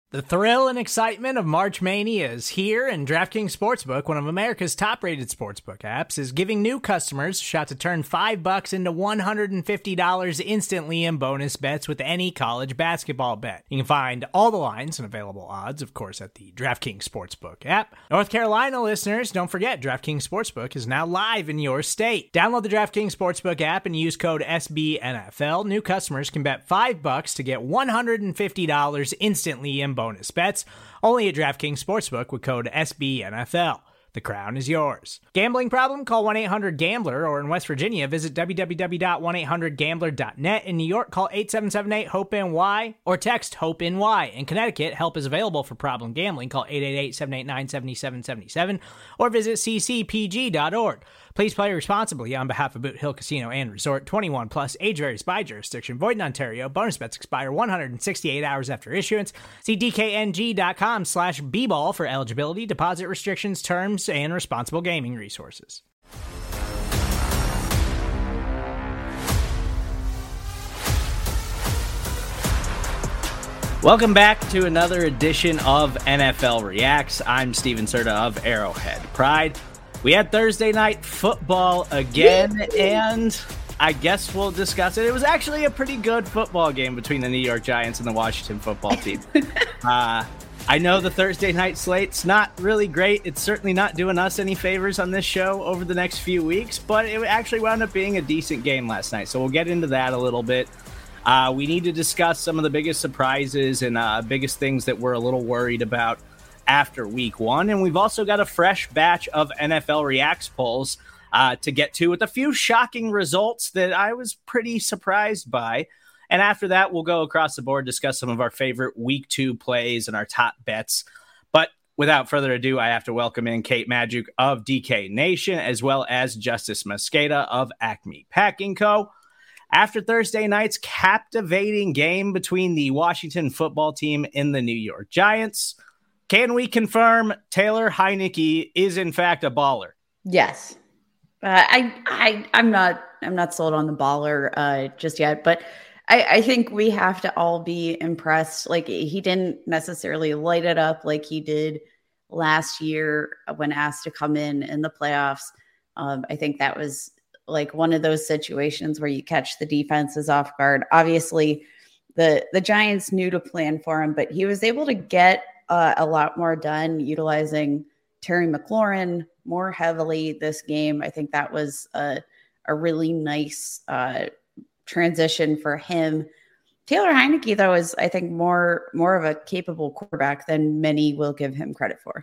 The thrill and excitement of March Mania is here, and DraftKings Sportsbook, one of America's top-rated sportsbook apps, is giving new customers a shot to turn $5 into $150 instantly in bonus bets with any college basketball bet. You can find all the lines and available odds, of course, at the DraftKings Sportsbook app. North Carolina listeners, don't forget, DraftKings Sportsbook is now live in your state. Download the DraftKings Sportsbook app and use code SBNFL. New customers can bet $5 to get $150 instantly in bonus bets, only at DraftKings Sportsbook with code SBNFL. The crown is yours. Gambling problem? Call 1-800-GAMBLER, or in West Virginia, visit www.1800gambler.net. In New York, call 877-8-HOPE-NY or text HOPE-NY. In Connecticut, help is available for problem gambling. Call 888-789-7777 or visit ccpg.org. Please play responsibly on behalf of Boot Hill Casino and Resort. 21 plus, age varies by jurisdiction. Void in Ontario. Bonus bets expire 168 hours after issuance. See dkng.com/bball for eligibility, deposit restrictions, terms, and responsible gaming resources. Welcome back to another edition of NFL Reacts. I'm Steven Serta of Arrowhead Pride. We had Thursday night football again, and I guess we'll discuss it. It was actually a pretty good football game between the New York Giants and the Washington football team. I know the Thursday night slate's not really great. It's certainly not doing us any favors on this show over the next few weeks, but it actually wound up being a decent game last night, so we'll get into that a little bit. We need to discuss some of the biggest surprises and biggest things that we're a little worried about after week one. And we've also got a fresh batch of NFL Reacts polls to get to, with a few shocking results that I was pretty surprised by. And after that, we'll go across the board, discuss some of our favorite week two plays and our top bets. But without further ado, I have to welcome in Kate Magdziuk of DK Nation, as well as Justice Mosqueda of Acme Packing Co. After Thursday night's captivating game between the Washington football team and the New York Giants, can we confirm Taylor Heinicke is in fact a baller? Yes. I'm not sold on the baller just yet, but I think we have to all be impressed. Like, he didn't necessarily light it up like he did last year when asked to come in the playoffs. I think that was like one of those situations where you catch the defenses off guard. Obviously, the Giants knew to plan for him, but he was able to get a lot more done utilizing Terry McLaurin more heavily this game. I think that was a really nice transition for him. Taylor Heinicke, though, is, I think, more of a capable quarterback than many will give him credit for.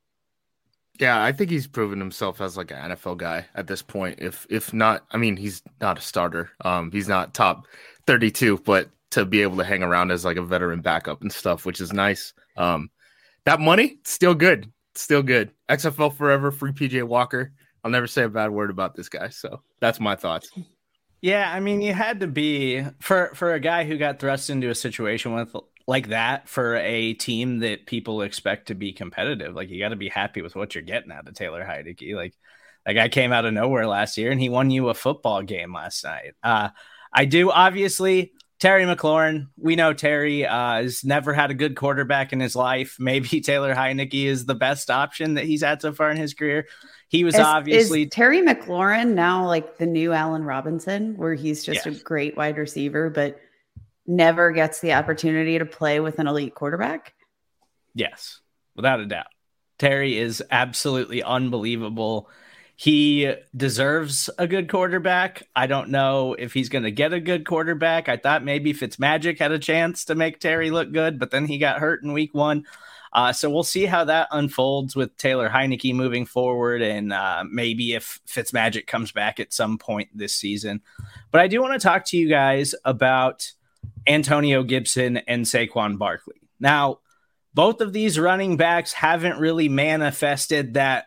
Yeah, I think he's proven himself as like an NFL guy at this point. If not, I mean, he's not a starter. He's not top 32, but to be able to hang around as like a veteran backup and stuff, which is nice. That money, still good. Still good. XFL forever, free PJ Walker. I'll never say a bad word about this guy. So that's my thoughts. Yeah, I mean, you had to be, for a guy who got thrust into a situation with like that, for a team that people expect to be competitive, like, you got to be happy with what you're getting out of Taylor Heinicke. Like, that guy came out of nowhere last year, and he won you a football game last night. I do, obviously, Terry McLaurin. We know Terry has never had a good quarterback in his life. Maybe Taylor Heinicke is the best option that he's had so far in his career. He was obviously... Is Terry McLaurin now like the new Allen Robinson, where he's just a great wide receiver, but never gets the opportunity to play with an elite quarterback? Yes, without a doubt. Terry is absolutely unbelievable. He deserves a good quarterback. I don't know if he's going to get a good quarterback. I thought maybe Fitzmagic had a chance to make Terry look good, but then he got hurt in week one. So we'll see how that unfolds with Taylor Heinicke moving forward, and maybe if Fitzmagic comes back at some point this season. But I do want to talk to you guys about Antonio Gibson and Saquon Barkley. Now, both of these running backs haven't really manifested that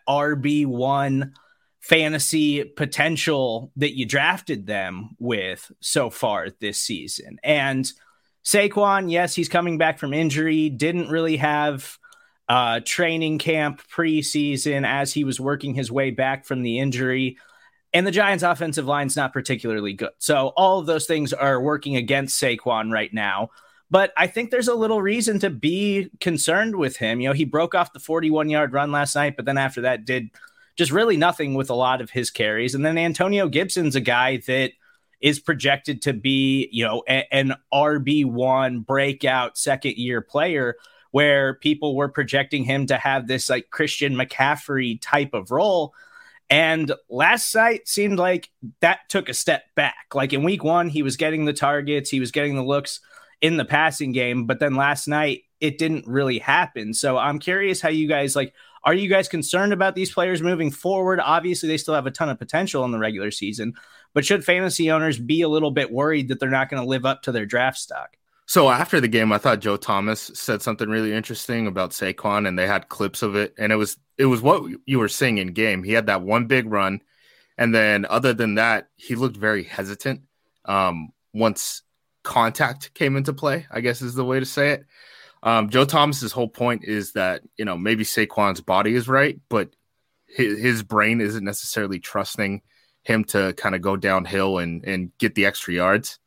RB1 fantasy potential that you drafted them with so far this season. And Saquon, yes, he's coming back from injury, didn't really have training camp preseason as he was working his way back from the injury. And the Giants' offensive line's not particularly good. So all of those things are working against Saquon right now. But I think there's a little reason to be concerned with him. He broke off the 41-yard run last night, but then after that did just really nothing with a lot of his carries. And then Antonio Gibson's a guy that is projected to be, an RB1 breakout second-year player, where people were projecting him to have this like Christian McCaffrey type of role. And last night seemed like that took a step back. Like in week 1, he was getting the targets, he was getting the looks in the passing game, but then last night it didn't really happen. So I'm curious how you guys are you guys concerned about these players moving forward? Obviously, they still have a ton of potential in the regular season, but should fantasy owners be a little bit worried that they're not going to live up to their draft stock? So after the game, I thought Joe Thomas said something really interesting about Saquon, and they had clips of it. And it was what you were saying in game. He had that one big run. And then other than that, he looked very hesitant once contact came into play, I guess is the way to say it. Joe Thomas's whole point is that, maybe Saquon's body is right, but his brain isn't necessarily trusting him to kind of go downhill and get the extra yards.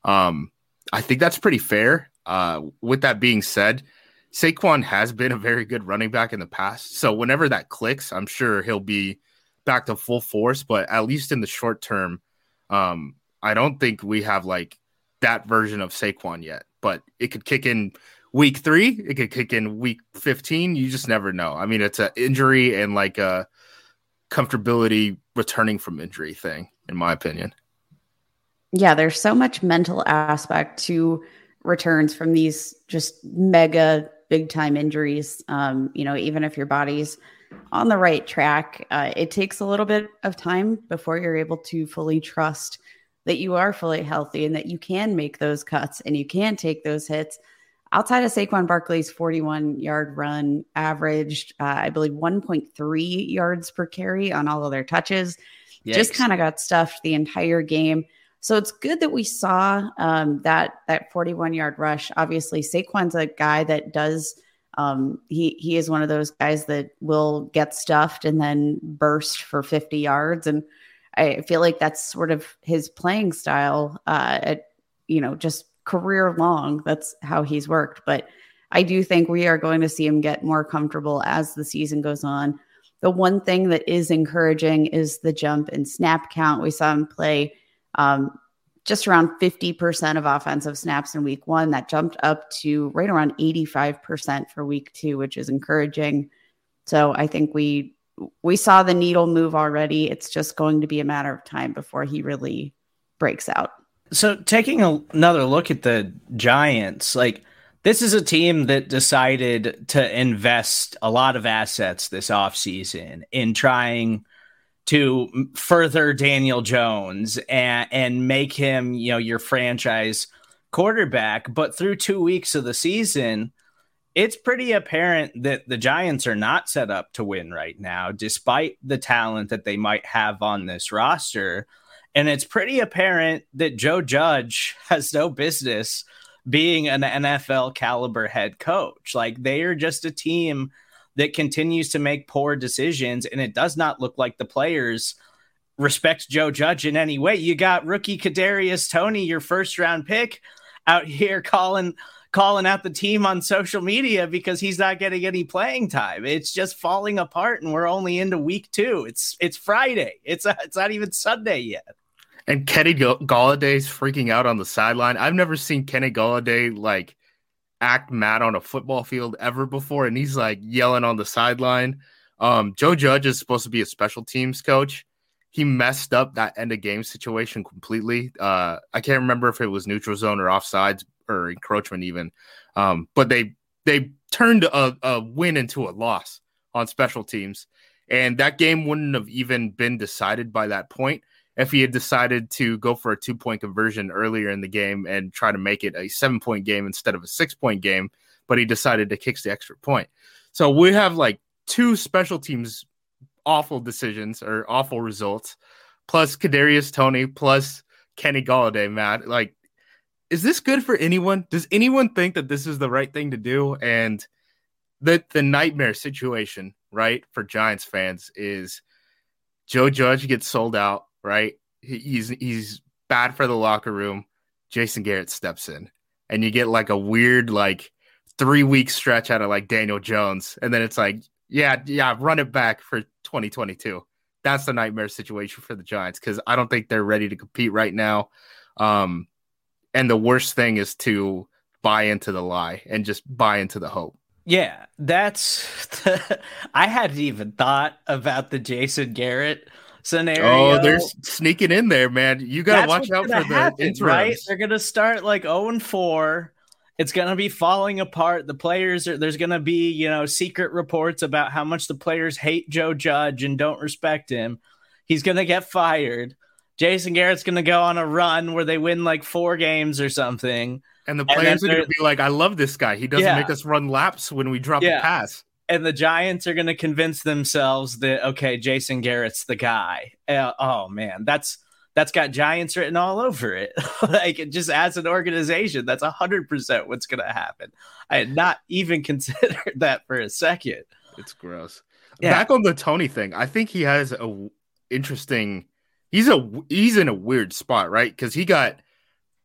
I think that's pretty fair. With that being said, Saquon has been a very good running back in the past. So whenever that clicks, I'm sure he'll be back to full force. But at least in the short term, I don't think we have like that version of Saquon yet. But it could kick in week 3. It could kick in week 15. You just never know. I mean, it's an injury and like a comfortability returning from injury thing, in my opinion. Yeah, there's so much mental aspect to returns from these just mega big time injuries. Even if your body's on the right track, it takes a little bit of time before you're able to fully trust that you are fully healthy and that you can make those cuts and you can take those hits. Outside of Saquon Barkley's 41-yard run averaged, I believe, 1.3 yards per carry on all of their touches. Yikes. Just kind of got stuffed the entire game. So it's good that we saw that 41-yard rush. Obviously, Saquon's a guy that does he is one of those guys that will get stuffed and then burst for 50 yards. And I feel like that's sort of his playing style just career long. That's how he's worked. But I do think we are going to see him get more comfortable as the season goes on. The one thing that is encouraging is the jump in snap count. We saw him play just around 50% of offensive snaps in week 1. That jumped up to right around 85% for week 2, which is encouraging. So I think we saw the needle move already. It's just going to be a matter of time before he really breaks out. So taking another look at the Giants, this is a team that decided to invest a lot of assets this offseason in trying to further Daniel Jones and make him, your franchise quarterback. But through 2 weeks of the season, it's pretty apparent that the Giants are not set up to win right now, despite the talent that they might have on this roster. And it's pretty apparent that Joe Judge has no business being an NFL caliber head coach. They are just a team that continues to make poor decisions, and it does not look like the players respect Joe Judge in any way. You got rookie Kadarius Toney, your first round pick, out here calling out the team on social media because he's not getting any playing time. It's just falling apart, and we're only into week 2. It's Friday. It's not even Sunday yet. And Kenny Galladay's freaking out on the sideline. I've never seen Kenny Galladay act mad on a football field ever before, and he's yelling on the sideline. Joe Judge is supposed to be a special teams coach. He messed up that end of game situation completely. I can't remember if it was neutral zone or offsides or encroachment even, but they turned a win into a loss on special teams, and that game wouldn't have even been decided by that point if he had decided to go for a 2-point conversion earlier in the game and try to make it a 7-point game instead of a 6-point game, but he decided to kick the extra point. So we have 2 special teams awful decisions or awful results, plus Kadarius Toney, plus Kenny Galladay, Matt. Is this good for anyone? Does anyone think that this is the right thing to do? And the nightmare situation, right, for Giants fans is Joe Judge gets sold out. Right, he's bad for the locker room. Jason Garrett steps in, and you get like a weird like 3-week stretch out of like Daniel Jones, and then it's like, yeah, run it back for 2022. That's the nightmare situation for the Giants because I don't think they're ready to compete right now. And the worst thing is to buy into the lie and just buy into the hope. Yeah, I hadn't even thought about the Jason Garrett scenario. Oh, they're sneaking in there, man. You got to watch out for the interims. Right? They're going to start like 0-4. It's going to be falling apart. The players there's going to be, secret reports about how much the players hate Joe Judge and don't respect him. He's going to get fired. Jason Garrett's going to go on a run where they win like 4 games or something. And the players are going to be like, I love this guy. He doesn't make us run laps when we drop a pass. And the Giants are going to convince themselves that, okay, Jason Garrett's the guy. Oh, man, that's got Giants written all over it. Like, just as an organization, that's 100% what's going to happen. I had not even considered that for a second. It's gross. Yeah. Back on the Toney thing, I think he has a interesting – he's in a weird spot, right? Because he got –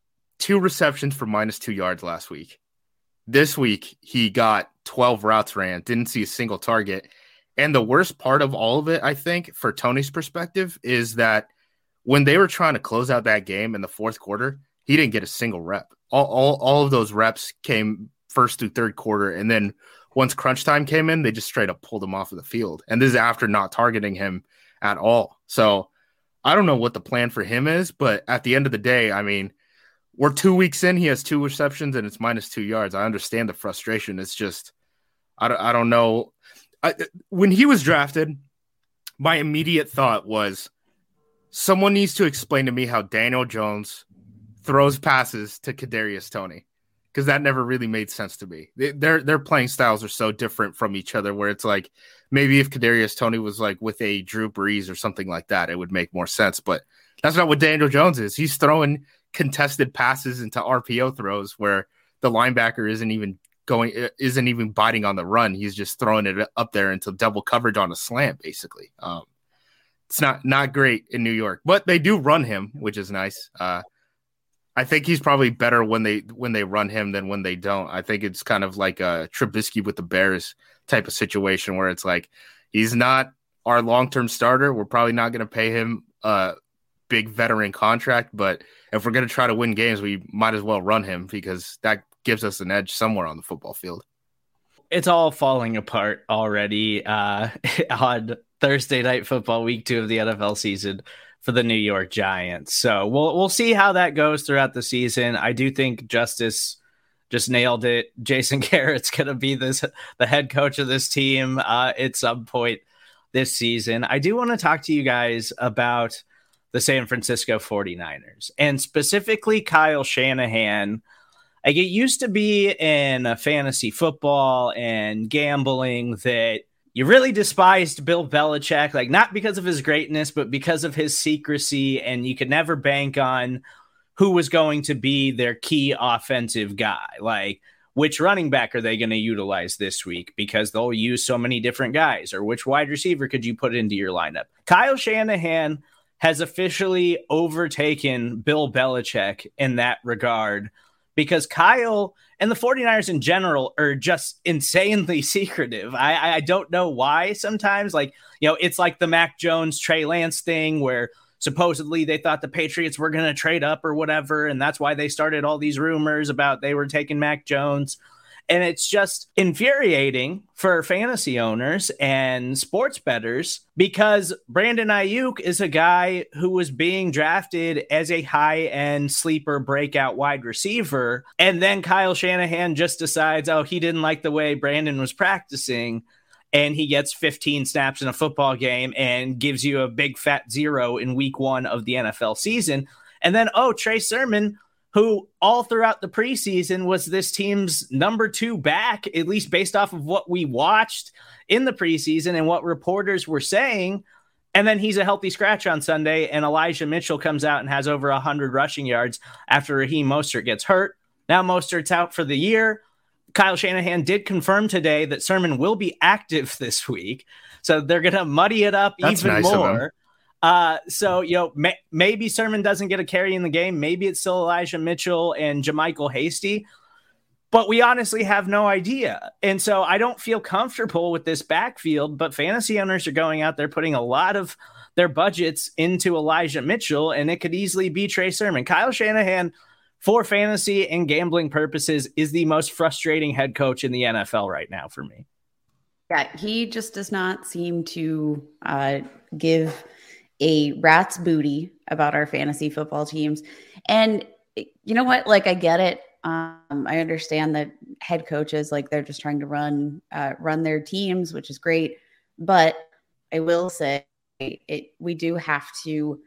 2 receptions for -2 yards last week. This week, he got 12 routes ran, didn't see a single target. And the worst part of all of it, I think, for Toney's perspective, is that when they were trying to close out that game in the fourth quarter, he didn't get a single rep. All of those reps came first through third quarter. And then once crunch time came in, they just straight up pulled him off of the field. And this is after not targeting him at all. So I don't know what the plan for him is, but at the end of the day, I mean, we're 2 weeks in. He has 2 receptions and it's -2 yards. I understand the frustration. It's just, I don't know. When he was drafted, my immediate thought was someone needs to explain to me how Daniel Jones throws passes to Kadarius Toney, because that never really made sense to me. Their playing styles are so different from each other where it's like maybe if Kadarius Toney was like with a Drew Brees or something like that, it would make more sense. But that's not what Daniel Jones is. He's throwing contested passes into RPO throws where the linebacker isn't even biting on the run. He's just throwing it up there into double coverage on a slant, basically. It's not great in New York, but they do run him, which is nice. I think he's probably better when they run him than when they don't. I think it's kind of like a Trubisky with the Bears type of situation where it's like he's not our long-term starter. We're probably not going to pay him a big veteran contract, but if we're going to try to win games, we might as well run him because that gives us an edge somewhere on the football field. It's all falling apart already on Thursday Night Football, week 2 of the NFL season for the New York Giants. So we'll see how that goes throughout the season. I do think Justice just nailed it. Jason Garrett's going to be the head coach of this team at some point this season. I do want to talk to you guys about the San Francisco 49ers, and specifically Kyle Shanahan. Like, it used to be in fantasy football and gambling that you really despised Bill Belichick, like not because of his greatness, but because of his secrecy, and you could never bank on who was going to be their key offensive guy. Like, which running back are they going to utilize this week because they'll use so many different guys, or which wide receiver could you put into your lineup? Kyle Shanahan has officially overtaken Bill Belichick in that regard, because Kyle and the 49ers in general are just insanely secretive. I don't know why sometimes. Like, it's like the Mac Jones, Trey Lance thing where supposedly they thought the Patriots were going to trade up or whatever, and that's why they started all these rumors about they were taking Mac Jones. And it's just infuriating for fantasy owners and sports bettors because Brandon Ayuk is a guy who was being drafted as a high-end sleeper breakout wide receiver. And then Kyle Shanahan just decides, he didn't like the way Brandon was practicing, and he gets 15 snaps in a football game and gives you a big fat 0 in week 1 of the NFL season. And then, Trey Sermon, who all throughout the preseason was this team's number 2 back, at least based off of what we watched in the preseason and what reporters were saying. And then he's a healthy scratch on Sunday, and Elijah Mitchell comes out and has over 100 rushing yards after Raheem Mostert gets hurt. Now Mostert's out for the year. Kyle Shanahan did confirm today that Sermon will be active this week, so they're going to muddy it up even more. So, maybe Sermon doesn't get a carry in the game. Maybe it's still Elijah Mitchell and JaMychal Hasty, but we honestly have no idea. And so I don't feel comfortable with this backfield, but fantasy owners are going out there putting a lot of their budgets into Elijah Mitchell, and it could easily be Trey Sermon. Kyle Shanahan, for fantasy and gambling purposes, is the most frustrating head coach in the NFL right now for me. Yeah, he just does not seem to give a rat's booty about our fantasy football teams. And you know what? Like, I get it. I understand that head coaches, like, they're just trying to run their teams, which is great. But I will say we do have to,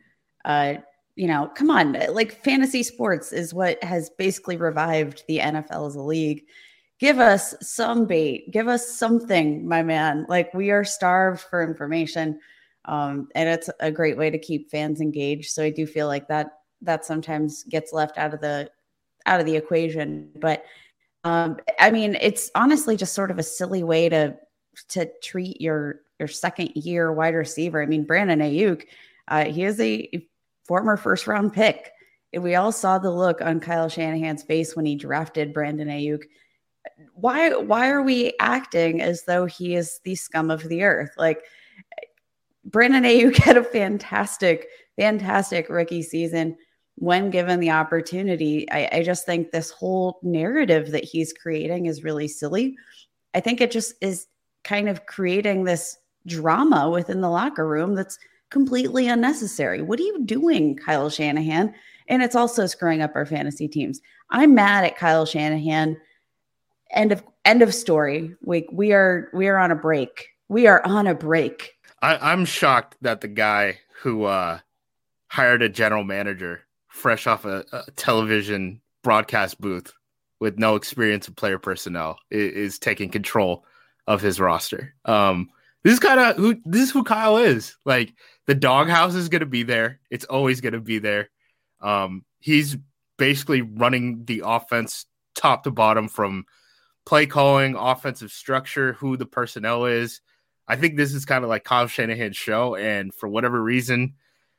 come on, like, fantasy sports is what has basically revived the NFL as a league. Give us some bait, give us something, my man. Like, we are starved for information. And it's a great way to keep fans engaged. So I do feel like that sometimes gets left out of the equation. But I mean, it's honestly just sort of a silly way to treat your second year wide receiver. I mean, Brandon Ayuk, he is a former first round pick. We all saw the look on Kyle Shanahan's face when he drafted Brandon Ayuk. Why are we acting as though he is the scum of the earth? Like, Brandon Ayuk had a fantastic rookie season when given the opportunity. I just think this whole narrative that he's creating is really silly. I think it just is kind of creating this drama within the locker room that's completely unnecessary. What are you doing, Kyle Shanahan? And it's also screwing up our fantasy teams. I'm mad at Kyle Shanahan. End of story. We are on a break. We are on a break. I'm shocked that the guy who hired a general manager fresh off a television broadcast booth with no experience in player personnel is taking control of his roster. This is who Kyle is. Like, the doghouse is going to be there. It's always going to be there. He's basically running the offense top to bottom, from play calling, offensive structure, who the personnel is. I think this is kind of like Kyle Shanahan's show, and for whatever reason,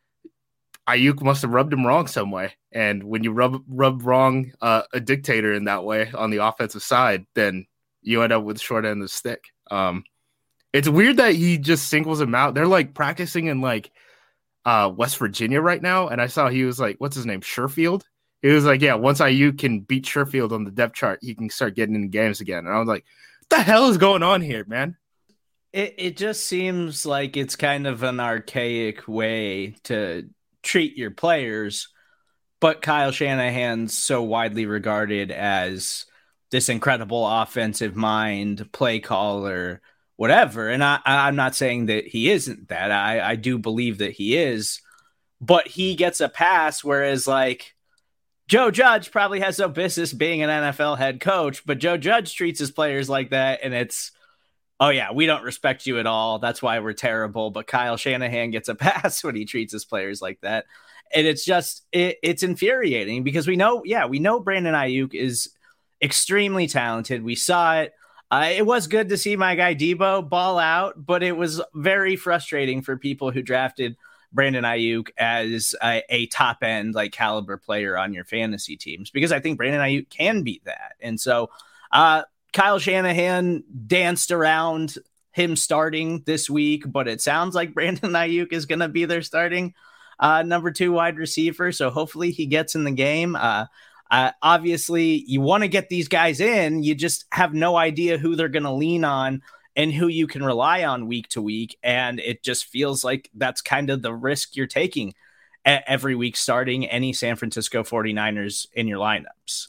Ayuk must have rubbed him wrong some way. And when you rub wrong a dictator in that way on the offensive side, then you end up with short end of the stick. It's weird that he just singles him out. They're like practicing in like West Virginia right now, and I saw he was like, what's his name, Sherfield? He was like, yeah, once Ayuk can beat Sherfield on the depth chart, he can start getting in games again. And I was like, what the hell is going on here, man? It just seems like it's kind of an archaic way to treat your players, but Kyle Shanahan's so widely regarded as this incredible offensive mind, play caller, whatever. And I'm not saying that he isn't that. I do believe that he is, but he gets a pass, whereas like Joe Judge probably has no business being an NFL head coach, but Joe Judge treats his players like that, and it's, oh yeah, we don't respect you at all. That's why we're terrible. But Kyle Shanahan gets a pass when he treats his players like that. And it's just, it's infuriating because we know Brandon Ayuk is extremely talented. We saw it. It was good to see my guy Debo ball out, but it was very frustrating for people who drafted Brandon Ayuk as a top end, like, caliber player on your fantasy teams, because I think Brandon Ayuk can beat that. And so, Kyle Shanahan danced around him starting this week, but it sounds like Brandon Ayuk is going to be their starting number 2 wide receiver. So hopefully he gets in the game. Obviously, you want to get these guys in. You just have no idea who they're going to lean on and who you can rely on week to week. And it just feels like that's kind of the risk you're taking every week, starting any San Francisco 49ers in your lineups.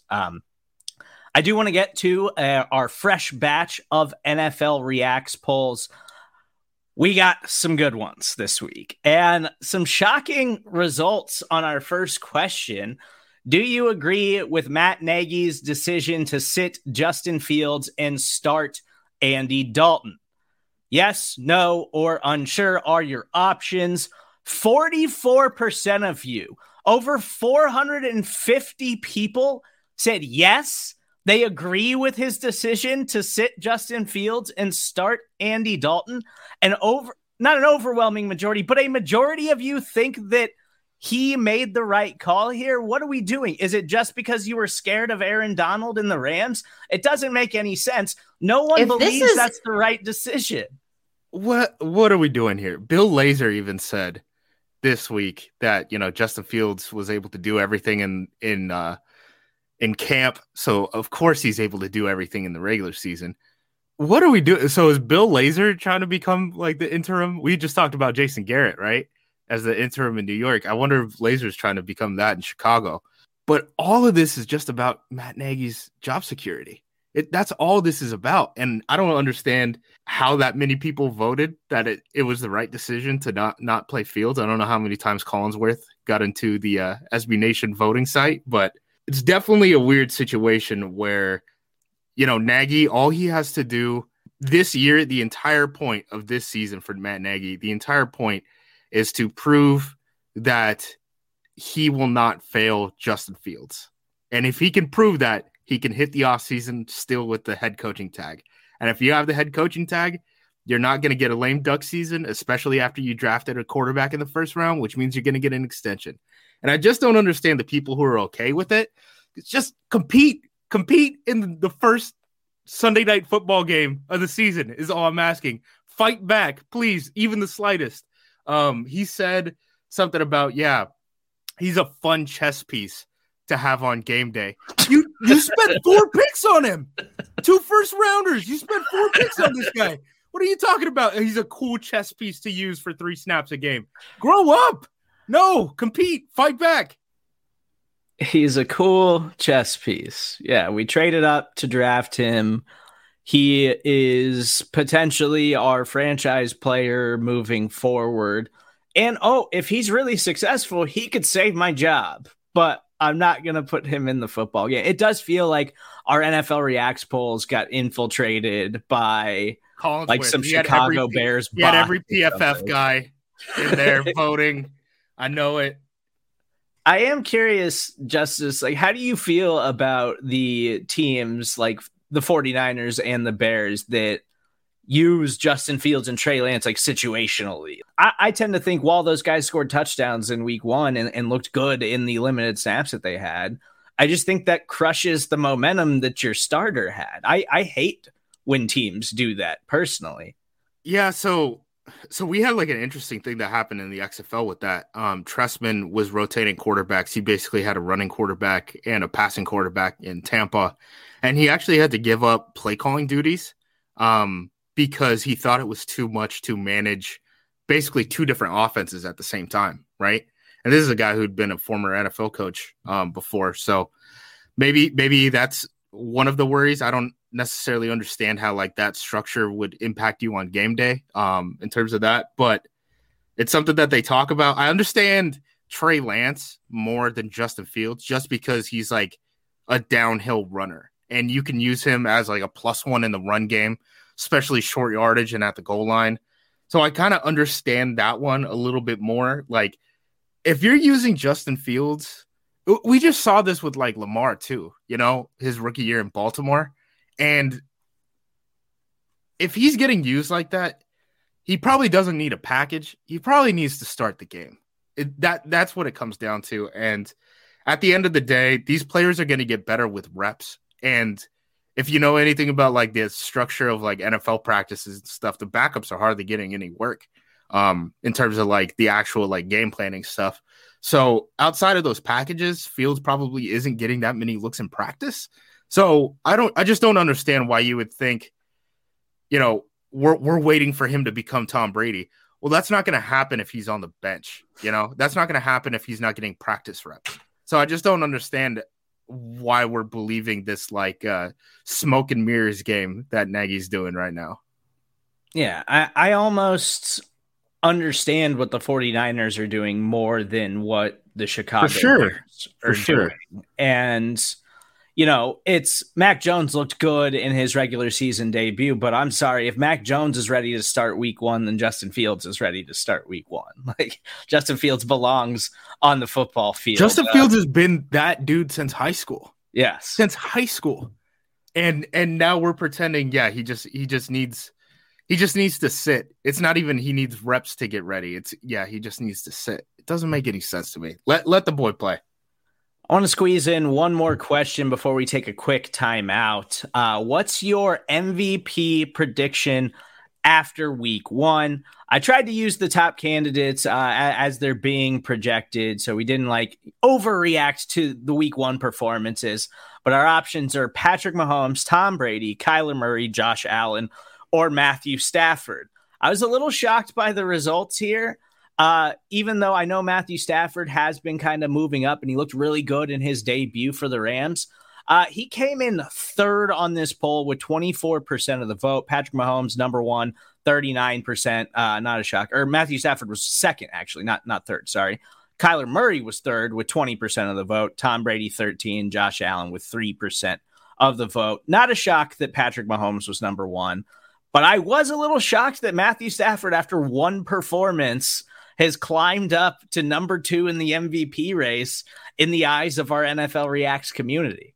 I do want to get to our fresh batch of NFL Reacts polls. We got some good ones this week and some shocking results on our first question. Do you agree with Matt Nagy's decision to sit Justin Fields and start Andy Dalton? Yes, no, or unsure are your options. 44% of you, over 450 people, said yes, they agree with his decision to sit Justin Fields and start Andy Dalton. And not an overwhelming majority, but a majority of you think that he made the right call here? What are we doing? Is it just because you were scared of Aaron Donald and the Rams? It doesn't make any sense. No one believes that's the right decision. What are we doing here? Bill Lazor even said this week that, Justin Fields was able to do everything in camp. So of course he's able to do everything in the regular season. What are we doing? So is Bill Lazor trying to become like the interim? We just talked about Jason Garrett, right? As the interim in New York. I wonder if Lazor's trying to become that in Chicago. But all of this is just about Matt Nagy's job security. That's all this is about. And I don't understand how that many people voted that it was the right decision to not play Fields. I don't know how many times Collinsworth got into the SB Nation voting site, but it's definitely a weird situation where, Nagy, all he has to do this year, the entire point of this season for Matt Nagy, the entire point is to prove that he will not fail Justin Fields. And if he can prove that, he can hit the offseason still with the head coaching tag. And if you have the head coaching tag, you're not going to get a lame duck season, especially after you drafted a quarterback in the first round, which means you're going to get an extension. And I just don't understand the people who are okay with it. It's just compete in the first Sunday night football game of the season is all I'm asking. Fight back, please, even the slightest. He said something about, he's a fun chess piece to have on game day. You spent 4 picks on him. 2 first rounders. You spent 4 picks on this guy. What are you talking about? He's a cool chess piece to use for 3 snaps a game. Grow up. No, compete. Fight back. He's a cool chess piece. Yeah, we traded up to draft him. He is potentially our franchise player moving forward. And, if he's really successful, he could save my job. But I'm not going to put him in the football game. It does feel like our NFL Reacts polls got infiltrated by some Chicago Bears. He had every PFF guy in there voting. I know it. I am curious, Justice, how do you feel about the teams like the 49ers and the Bears that use Justin Fields and Trey Lance situationally? I tend to think while those guys scored touchdowns in week 1 and looked good in the limited snaps that they had, I just think that crushes the momentum that your starter had. I hate when teams do that personally. Yeah, so we had an interesting thing that happened in the XFL with that. Trestman was rotating quarterbacks. He basically had a running quarterback and a passing quarterback in Tampa, and he actually had to give up play calling duties because he thought it was too much to manage basically 2 different offenses at the same time, right? And this is a guy who'd been a former NFL coach before, so maybe that's one of the worries. I don't necessarily understand how that structure would impact you on game day in terms of that, but it's something that they talk about. I understand Trey Lance more than Justin Fields just because he's a downhill runner and you can use him as a +1 in the run game, especially short yardage and at the goal line. So I kind of understand that one a little bit more. If you're using Justin Fields, we just saw this with Lamar too, his rookie year in Baltimore. And if he's getting used like that, he probably doesn't need a package. He probably needs to start the game. That's what it comes down to. And at the end of the day, these players are going to get better with reps. And if you know anything about the structure of NFL practices and stuff, the backups are hardly getting any work in terms of the actual game planning stuff. So outside of those packages, Fields probably isn't getting that many looks in practice. So I just don't understand why you would think, we're waiting for him to become Tom Brady. Well, that's not going to happen if he's on the bench. That's not going to happen if he's not getting practice reps. So I just don't understand why we're believing this smoke and mirrors game that Nagy's doing right now. Yeah, I almost understand what the 49ers are doing more than what the Chicago Bears are doing. And it's Mac Jones looked good in his regular season debut, but I'm sorry, if Mac Jones is ready to start week 1, then Justin Fields is ready to start week 1. Justin Fields belongs on the football field. Justin Fields has been that dude since high school. Yes. Since high school. And now we're pretending, he just needs He just needs to sit. It's not even he needs reps to get ready. He just needs to sit. It doesn't make any sense to me. Let the boy play. I want to squeeze in one more question before we take a quick timeout. What's your MVP prediction after week one? I tried to use the top candidates as they're being projected, so we didn't overreact to the week one performances. But our options are Patrick Mahomes, Tom Brady, Kyler Murray, Josh Allen, or Matthew Stafford. I was a little shocked by the results here. Even though I know Matthew Stafford has been kind of moving up and he looked really good in his debut for the Rams, he came in third on this poll with 24% of the vote. Patrick Mahomes, number one, 39%. Not a shock. Or Matthew Stafford was second, actually, not third. Sorry. Kyler Murray was third with 20% of the vote. Tom Brady, 13. Josh Allen with 3% of the vote. Not a shock that Patrick Mahomes was number one. But I was a little shocked that Matthew Stafford, after one performance, has climbed up to number two in the MVP race in the eyes of our NFL Reacts community.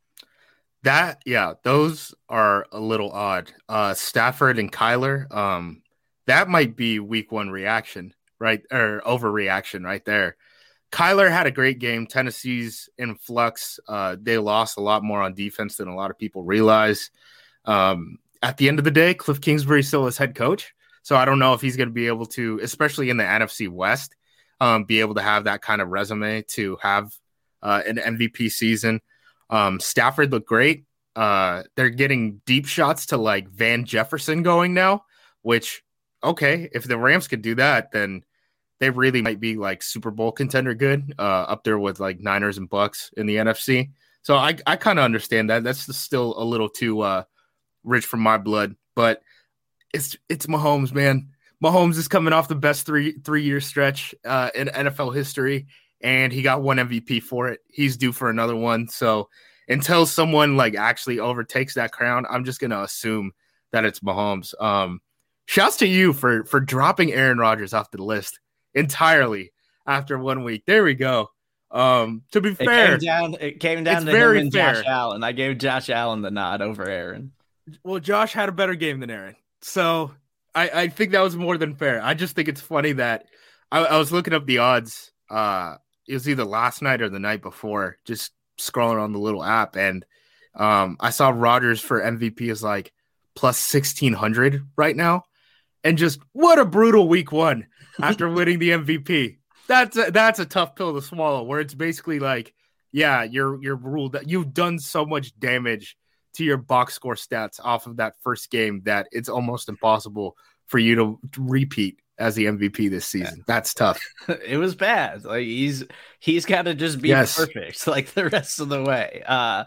Those are a little odd. Stafford and Kyler, that might be week one reaction, right? Or overreaction right there. Kyler had a great game. Tennessee's in flux. They lost a lot more on defense than a lot of people realize. At the end of the day, Cliff Kingsbury still is head coach. So I don't know if he's going to be able to, especially in the NFC West, be able to have that kind of resume to have an MVP season. Stafford looked great. They're getting deep shots to like Van Jefferson going now, which, okay, if the Rams could do that, then they really might be like Super Bowl contender good, up there with like Niners and Bucks in the NFC. So I kind of understand that. That's still a little too rich for my blood, but it's Mahomes, man. Mahomes is coming off the best three-year stretch in NFL history, and he got one MVP for it. He's due for another one. So until someone like actually overtakes that crown, I'm just gonna assume that it's Mahomes. Shouts to you for dropping Aaron Rodgers off the list entirely after 1 week. There we go. To be fair, it came down to him and Josh Allen. I gave Josh Allen the nod over Aaron. Well, Josh had a better game than Aaron. So I think that was more than fair. I just think it's funny that I was looking up the odds. It was either last night or the night before, just scrolling on the little app. And I saw Rodgers for MVP is like plus 1,600 right now. And just what a brutal week one after winning the MVP. That's a tough pill to swallow, where it's basically like, yeah, you're ruled that you've done so much damage to your box score stats off of that first game that it's almost impossible for you to repeat as the MVP this season. Yeah. That's tough. It was bad. Like he's got to just be perfect like the rest of the way.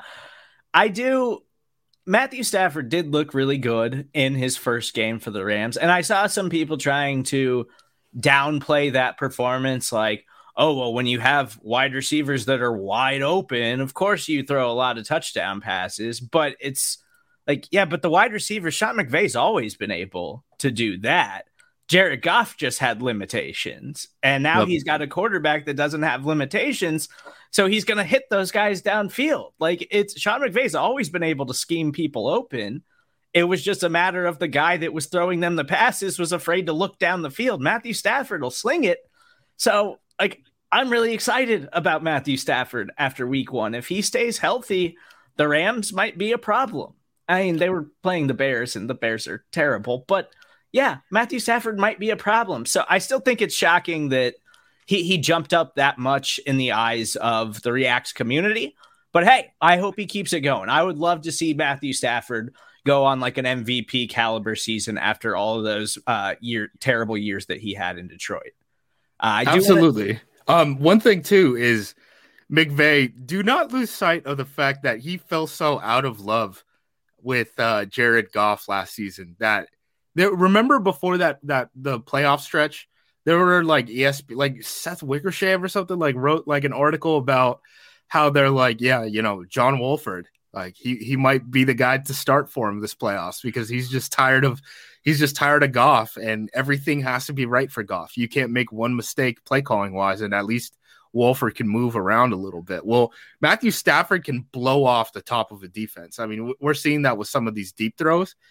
Matthew Stafford did look really good in his first game for the Rams. And I saw some people trying to downplay that performance. Like, oh, well, when you have wide receivers that are wide open, of course you throw a lot of touchdown passes, but it's like, yeah, but the wide receiver, Sean McVay's always been able to do that. Jared Goff just had limitations, and now he's got a quarterback that doesn't have limitations. So he's going to hit those guys downfield. Like Sean McVay's always been able to scheme people open. It was just a matter of the guy that was throwing them the passes was afraid to look down the field. Matthew Stafford will sling it. So, like, I'm really excited about Matthew Stafford after week one. If he stays healthy, the Rams might be a problem. I mean, they were playing the Bears, and the Bears are terrible. But, yeah, Matthew Stafford might be a problem. So I still think it's shocking that he jumped up that much in the eyes of the Reacts community. But, hey, I hope he keeps it going. I would love to see Matthew Stafford go on like an MVP caliber season after all of those terrible years that he had in Detroit. Absolutely. One thing too is McVay, do not lose sight of the fact that he fell so out of love with Jared Goff last season. Remember before that the playoff stretch, there were like like Seth Wickersham or something like wrote like an article about how they're like, yeah, John Wolford, like he might be the guy to start for him this playoffs because he's just tired of Goff, and everything has to be right for Goff. You can't make one mistake play calling wise, and at least Wolford can move around a little bit. Well, Matthew Stafford can blow off the top of a defense. I mean, we're seeing that with some of these deep throws.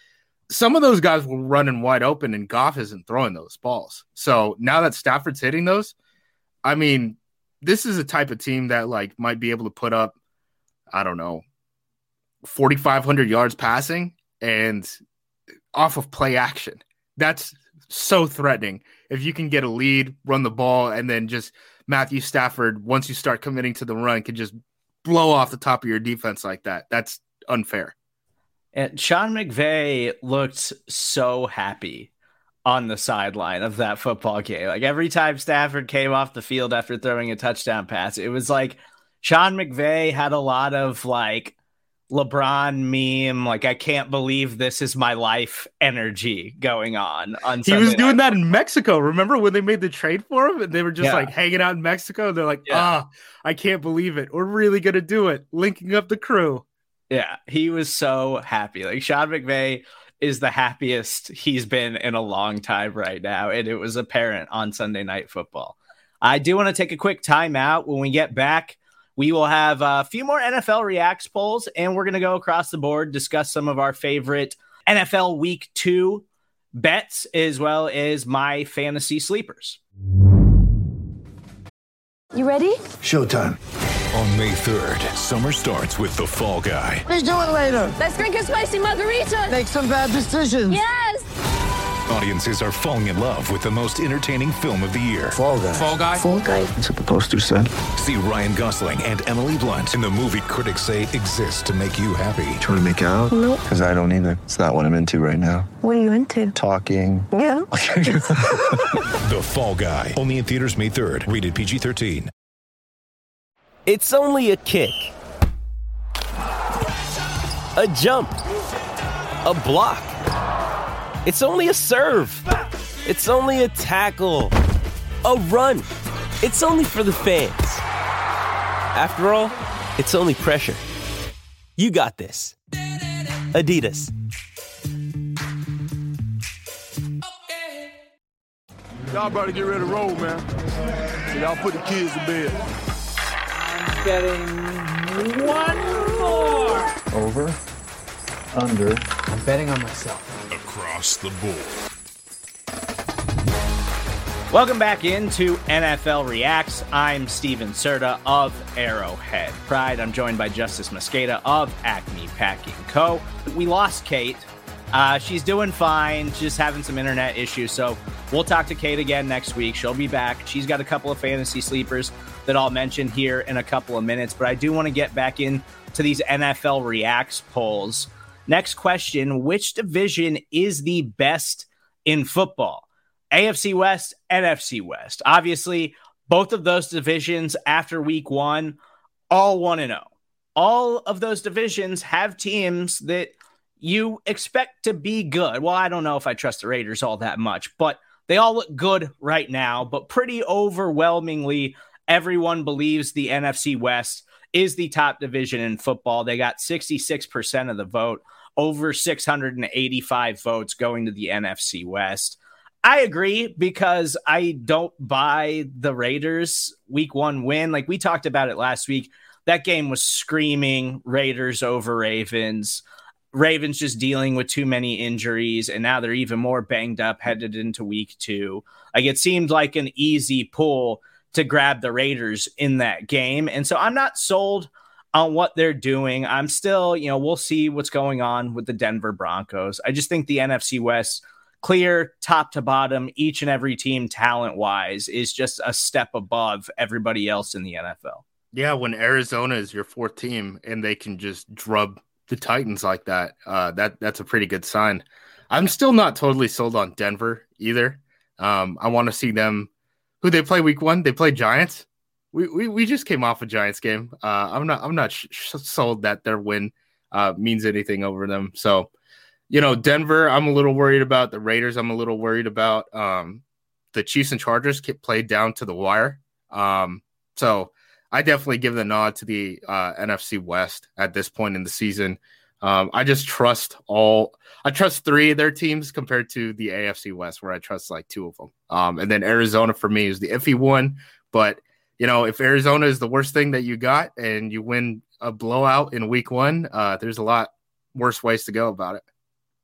some of those guys were running wide open and Goff isn't throwing those balls. So now that Stafford's hitting those, I mean, this is a type of team that like might be able to put up, I don't know, 4,500 yards passing and off of play action. That's so threatening. If you can get a lead, run the ball, and then just Matthew Stafford, once you start committing to the run, can just blow off the top of your defense like that. That's unfair. And Sean McVay looked so happy on the sideline of that football game. Like every time Stafford came off the field after throwing a touchdown pass, it was like Sean McVay had a lot of like LeBron meme, like I can't believe this is my life energy going on He was doing that in Mexico. Remember when they made the trade for him and they were just like hanging out in Mexico? They're like, I can't believe it. We're really going to do it. Linking up the crew. Yeah, he was so happy. Like Sean McVay is the happiest he's been in a long time right now. And it was apparent on Sunday Night Football. I do want to take a quick timeout. When we get back, we will have a few more NFL Reacts polls, and we're going to go across the board, discuss some of our favorite NFL Week 2 bets, as well as my fantasy sleepers. You ready? Showtime. On May 3rd, summer starts with The Fall Guy. Let's do it later. Let's drink a spicy margarita. Make some bad decisions. Yes. Audiences are falling in love with the most entertaining film of the year. Fall Guy. Fall Guy? Fall Guy. That's what the poster said. See Ryan Gosling and Emily Blunt in the movie critics say exists to make you happy. Trying to make it out? Nope. Because I don't either. It's not what I'm into right now. What are you into? Talking. Yeah. The Fall Guy. Only in theaters May 3rd. Rated PG-13. It's only a kick. A jump. A block. It's only a serve. It's only a tackle. A run. It's only for the fans. After all, it's only pressure. You got this. Adidas. Y'all better get ready to roll, man. So y'all put the kids to bed. I'm getting one more. Over. Under. I'm betting on myself. Across the board. Welcome back into NFL Reacts. I'm Steven Serta of Arrowhead Pride. I'm joined by Justice Mosqueda of Acme Packing Co. We lost Kate. She's doing fine, just having some internet issues. So we'll talk to Kate again next week. She'll be back. She's got a couple of fantasy sleepers that I'll mention here in a couple of minutes. But I do want to get back into these NFL Reacts polls. Next question, which division is the best in football? AFC West, NFC West. Obviously, both of those divisions after week 1, all 1-0. All of those divisions have teams that you expect to be good. Well, I don't know if I trust the Raiders all that much, but they all look good right now. But pretty overwhelmingly, everyone believes the NFC West is the top division in football. They got 66% of the vote, over 685 votes going to the NFC West. I agree because I don't buy the Raiders week 1 win. Like we talked about it last week. That game was screaming Raiders over Ravens. Ravens just dealing with too many injuries, and now they're even more banged up headed into week 2. Like it seemed like an easy pull to grab the Raiders in that game. And so I'm not sold on what they're doing. I'm still, we'll see what's going on with the Denver Broncos. I just think the NFC West, clear top to bottom, each and every team talent-wise is just a step above everybody else in the NFL. Yeah, when Arizona is your 4th team and they can just drub the Titans like that, that's a pretty good sign. I'm still not totally sold on Denver either. I want to see them. Who they play week 1? They play Giants. We just came off a Giants game. I'm not sold that their win means anything over them. So, Denver, I'm a little worried about. The Raiders, I'm a little worried about. The Chiefs and Chargers played down to the wire. So I definitely give the nod to the NFC West at this point in the season. I just trust 3 of their teams compared to the AFC West, where I trust like 2 of them. And then Arizona for me is the iffy one. But, if Arizona is the worst thing that you got and you win a blowout in week 1, there's a lot worse ways to go about it.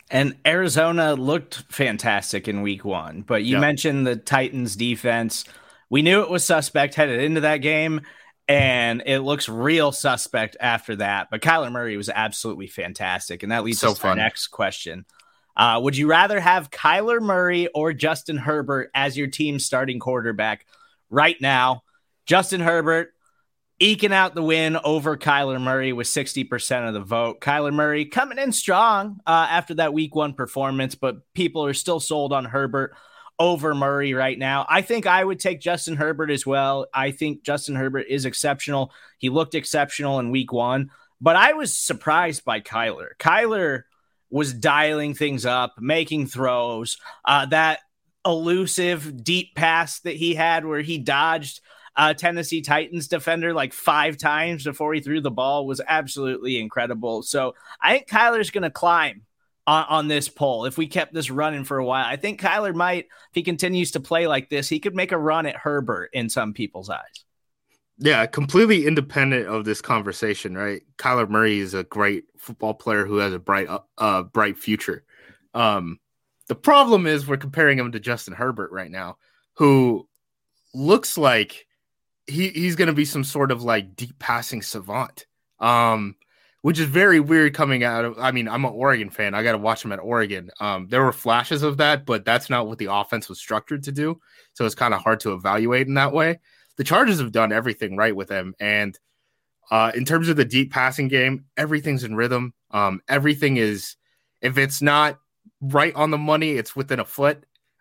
And Arizona looked fantastic in week 1, but you mentioned the Titans defense. We knew it was suspect headed into that game, and it looks real suspect after that. But Kyler Murray was absolutely fantastic, and that leads us to our next question. Would you rather have Kyler Murray or Justin Herbert as your team's starting quarterback right now? Justin Herbert eking out the win over Kyler Murray with 60% of the vote. Kyler Murray coming in strong after that week 1 performance, but people are still sold on Herbert over Murray right now. I think I would take Justin Herbert as well. I think Justin Herbert is exceptional. He looked exceptional in week 1, but I was surprised by Kyler. Kyler was dialing things up, making throws. That elusive deep pass that he had where he dodged Tennessee Titans defender like 5 times before he threw the ball was absolutely incredible. So I think Kyler's going to climb on this poll. If we kept this running for a while, I think Kyler might, if he continues to play like this, he could make a run at Herbert in some people's eyes. Yeah, completely independent of this conversation, right? Kyler Murray is a great football player who has a bright future. The problem is we're comparing him to Justin Herbert right now, who looks like he's going to be some sort of like deep passing savant, which is very weird coming out of, I mean, I'm an Oregon fan. I got to watch him at Oregon. There were flashes of that, but that's not what the offense was structured to do. So it's kind of hard to evaluate in that way. The Chargers have done everything right with him. And in terms of the deep passing game, everything's in rhythm. Everything is, if it's not right on the money, it's within a foot.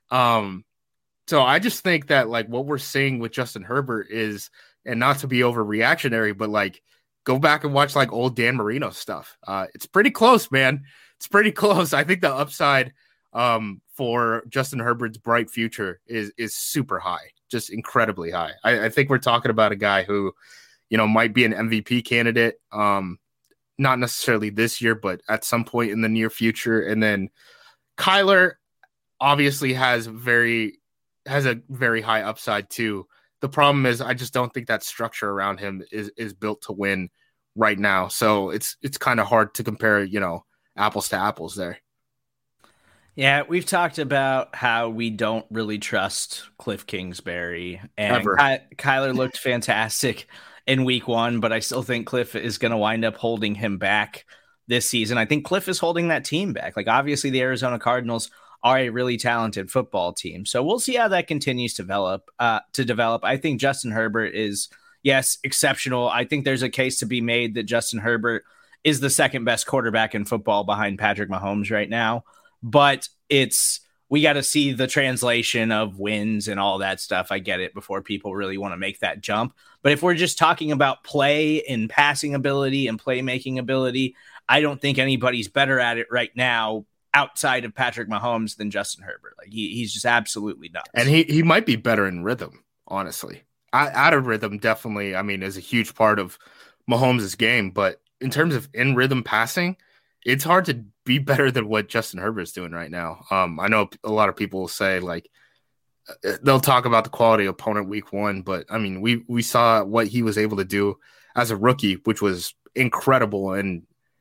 So I just think that like what we're seeing with Justin Herbert is, and not to be overreactionary, but like go back and watch like old Dan Marino stuff. It's pretty close, man. It's pretty close. I think the upside for Justin Herbert's bright future is super high, just incredibly high. I think we're talking about a guy who, you know, might be an MVP candidate. Not necessarily this year, but at some point in the near future. And then Kyler obviously has a very high upside too. The problem is I just don't think that structure around him is built to win right now. So it's kind of hard to compare, you know, apples to apples there. Yeah, we've talked about how we don't really trust Cliff Kingsbury, and Kyler looked fantastic in week 1, but I still think Cliff is going to wind up holding him back this season. I think Cliff is holding that team back. Like, obviously the Arizona Cardinals are a really talented football team. So we'll see how that continues to develop. I think Justin Herbert is, yes, exceptional. I think there's a case to be made that Justin Herbert is the second best quarterback in football behind Patrick Mahomes right now. But we got to see the translation of wins and all that stuff. I get it, before people really want to make that jump. But if we're just talking about play and passing ability and playmaking ability, I don't think anybody's better at it right now outside of Patrick Mahomes than Justin Herbert. Like he's just absolutely nuts. And he might be better in rhythm, honestly. Out of rhythm, definitely, I mean, is a huge part of Mahomes' game. But in terms of in rhythm passing, it's hard to be better than what Justin Herbert's doing right now. I know a lot of people will say, like, they'll talk about the quality of opponent week 1, but I mean, we saw what he was able to do as a rookie, which was incredible. And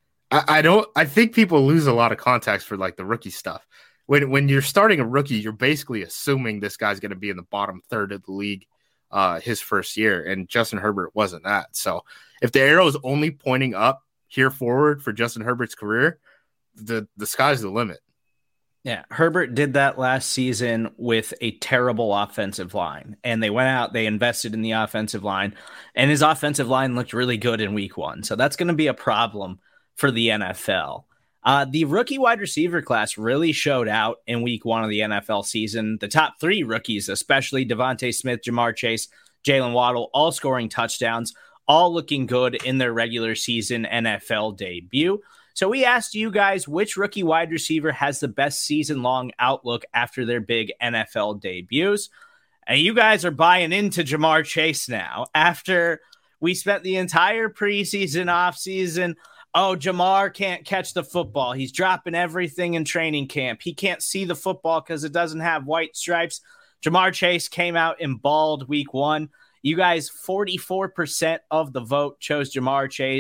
I think people lose a lot of context for like the rookie stuff. When you're starting a rookie, you're basically assuming this guy's going to be in the bottom third of the league his first year, and Justin Herbert wasn't that. So if the arrow is only pointing up here forward for Justin Herbert's career, the sky's the limit. Yeah, Herbert did that last season with a terrible offensive line, and they went out, they invested in the offensive line, and his offensive line looked really good in week 1. So that's going to be a problem for the NFL. The rookie wide receiver class really showed out in week 1 of the NFL season. The top 3 rookies, especially Devontae Smith, Jamar Chase, Jalen Waddle, all scoring touchdowns, all looking good in their regular season NFL debut. So we asked you guys which rookie wide receiver has the best season-long outlook after their big NFL debuts. And you guys are buying into Jamar Chase now. After we spent the entire preseason, offseason, oh, Jamar can't catch the football. He's dropping everything in training camp. He can't see the football because it doesn't have white stripes. Jamar Chase came out and balled week 1. You guys, 44% of the vote chose Jamar Chase.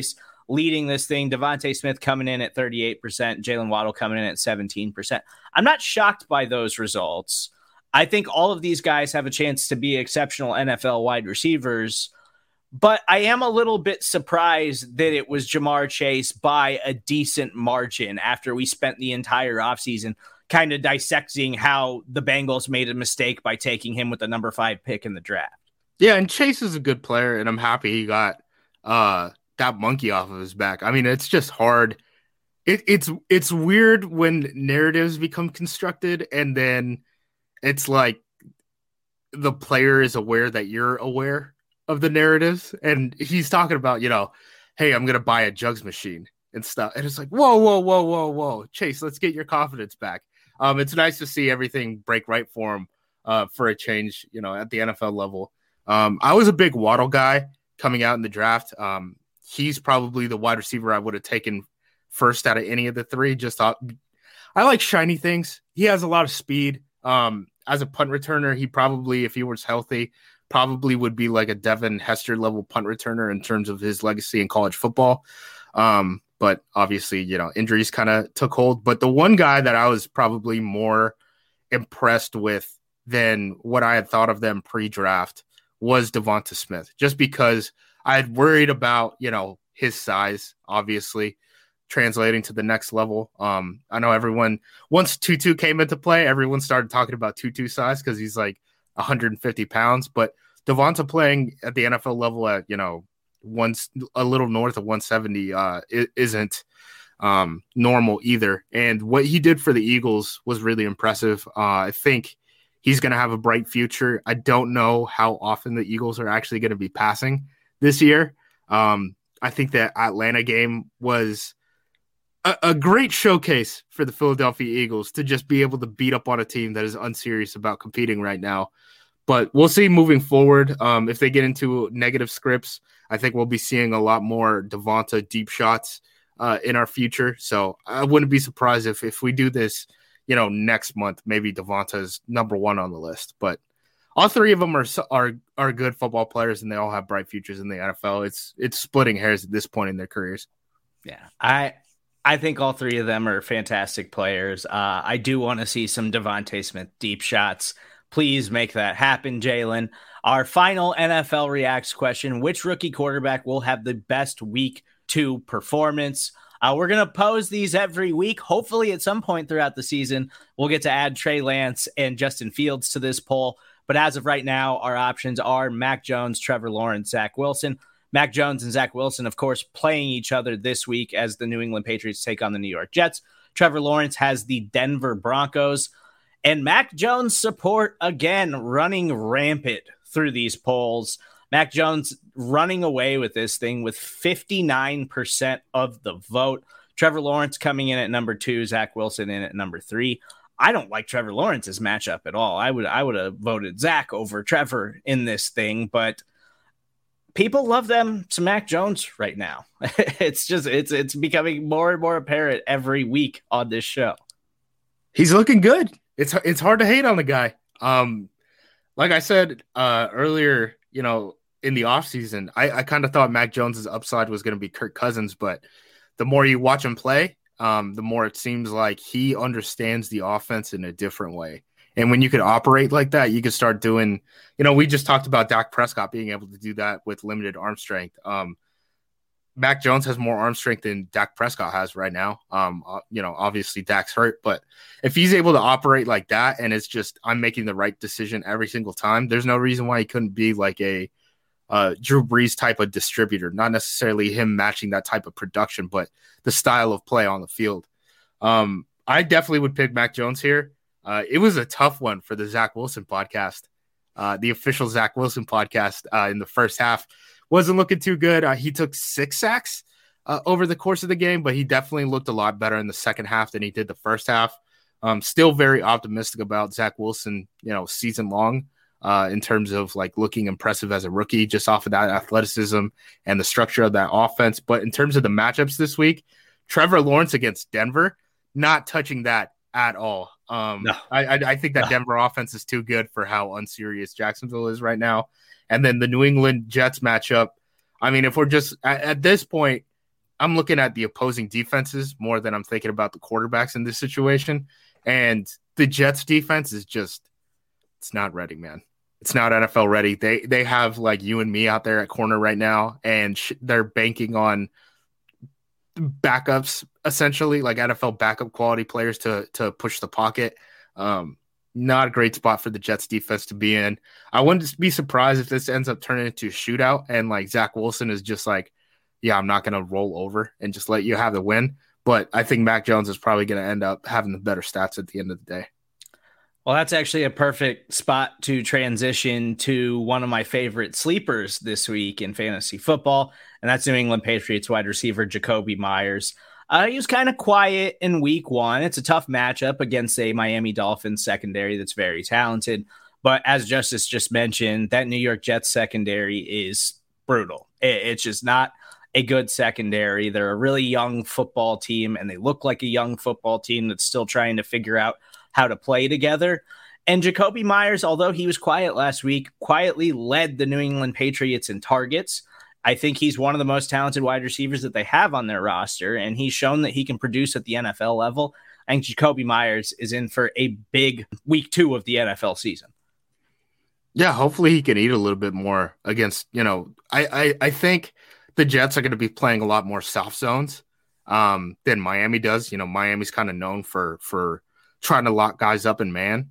leading this thing. Devontae Smith coming in at 38%, Jalen Waddle coming in at 17%. I'm not shocked by those results. I think all of these guys have a chance to be exceptional NFL wide receivers, but I am a little bit surprised that it was Ja'Marr Chase by a decent margin after we spent the entire offseason kind of dissecting how the Bengals made a mistake by taking him with the number 5 pick in the draft. Yeah, and Chase is a good player, and I'm happy he got that monkey off of his back. I mean, it's just hard. It's weird when narratives become constructed, and then it's like the player is aware that you're aware of the narratives, and he's talking about, hey, I'm going to buy a jugs machine and stuff. And it's like, whoa, Chase, let's get your confidence back. It's nice to see everything break right for him for a change, at the NFL level. I was a big Waddle guy coming out in the draft. He's probably the wide receiver I would have taken first out of any of the three. I like shiny things. He has a lot of speed. As a punt returner, he probably, if he was healthy, probably would be like a Devin Hester level punt returner in terms of his legacy in college football. But obviously, injuries kind of took hold. But the one guy that I was probably more impressed with than what I had thought of them pre-draft was Devonta Smith, just because I had worried about, his size, obviously, translating to the next level. I know everyone, once Tutu came into play, everyone started talking about Tutu size because he's like 150 pounds. But Devonta playing at the NFL level at, a little north of 170 isn't normal either. And what he did for the Eagles was really impressive. I think he's going to have a bright future. I don't know how often the Eagles are actually going to be passing this year. I think that Atlanta game was a great showcase for the Philadelphia Eagles to just be able to beat up on a team that is unserious about competing right now. But we'll see moving forward. If they get into negative scripts, I think we'll be seeing a lot more Devonta deep shots in our future. So I wouldn't be surprised if we do this, next month, maybe Devonta is number 1 on the list. But all three of them are good football players, and they all have bright futures in the NFL. It's splitting hairs at this point in their careers. Yeah, I think all three of them are fantastic players. I do want to see some Devontae Smith deep shots. Please make that happen, Jalen. Our final NFL Reacts question: which rookie quarterback will have the best week 2 performance? We're going to pose these every week. Hopefully at some point throughout the season, we'll get to add Trey Lance and Justin Fields to this poll. But as of right now, our options are Mac Jones, Trevor Lawrence, Zach Wilson. Mac Jones and Zach Wilson, of course, playing each other this week as the New England Patriots take on the New York Jets. Trevor Lawrence has the Denver Broncos. And Mac Jones support, again, running rampant through these polls. Mac Jones running away with this thing with 59% of the vote. Trevor Lawrence coming in at number 2, Zach Wilson in at number 3. I don't like Trevor Lawrence's matchup at all. I would have voted Zach over Trevor in this thing, but people love them some Mac Jones right now. It's becoming more and more apparent every week on this show. He's looking good. It's hard to hate on the guy. Like I said earlier, in the offseason, I kind of thought Mac Jones's upside was going to be Kirk Cousins, but the more you watch him play, the more it seems like he understands the offense in a different way. And when you could operate like that, you could start doing, we just talked about Dak Prescott being able to do that with limited arm strength. Mac Jones has more arm strength than Dak Prescott has right now. Obviously Dak's hurt, but if he's able to operate like that, and it's just, I'm making the right decision every single time, there's no reason why he couldn't be like a Drew Brees type of distributor, not necessarily him matching that type of production, but the style of play on the field. I definitely would pick Mac Jones here. It was a tough one for the Zach Wilson podcast. The official Zach Wilson podcast in the first half wasn't looking too good. He took 6 sacks over the course of the game, but he definitely looked a lot better in the second half than he did the first half. Still very optimistic about Zach Wilson, season long in terms of like looking impressive as a rookie just off of that athleticism and the structure of that offense. But in terms of the matchups this week, Trevor Lawrence against Denver, not touching that at all. No. I think that Denver offense is too good for how unserious Jacksonville is right now. And then the New England Jets matchup. I mean, if we're just at this point, I'm looking at the opposing defenses more than I'm thinking about the quarterbacks in this situation. And the Jets defense is just, it's not ready, man. It's not NFL ready. They have like you and me out there at corner right now, and they're banking on backups, essentially, like NFL backup quality players to push the pocket. Not a great spot for the Jets defense to be in. I wouldn't be surprised if this ends up turning into a shootout and like Zach Wilson is just like, yeah, I'm not going to roll over and just let you have the win. But I think Mac Jones is probably going to end up having the better stats at the end of the day. Well, that's actually a perfect spot to transition to one of my favorite sleepers this week in fantasy football, and that's New England Patriots wide receiver Jakobi Meyers. He was kind of quiet in week one. It's a tough matchup against a Miami Dolphins secondary that's very talented. But as Justice just mentioned, that New York Jets secondary is brutal. It's just not a good secondary. They're a really young football team, and they look like a young football team that's still trying to figure out how to play together. And Jakobi Meyers, although he was quiet last week, quietly led the New England Patriots in targets. I think he's one of the most talented wide receivers that they have on their roster, and he's shown that he can produce at the NFL level. I think Jakobi Meyers is in for a big week 2 of the NFL season. Yeah, hopefully he can eat a little bit more against, I think the Jets are going to be playing a lot more soft zones than Miami does. Miami's kind of known for trying to lock guys up in man.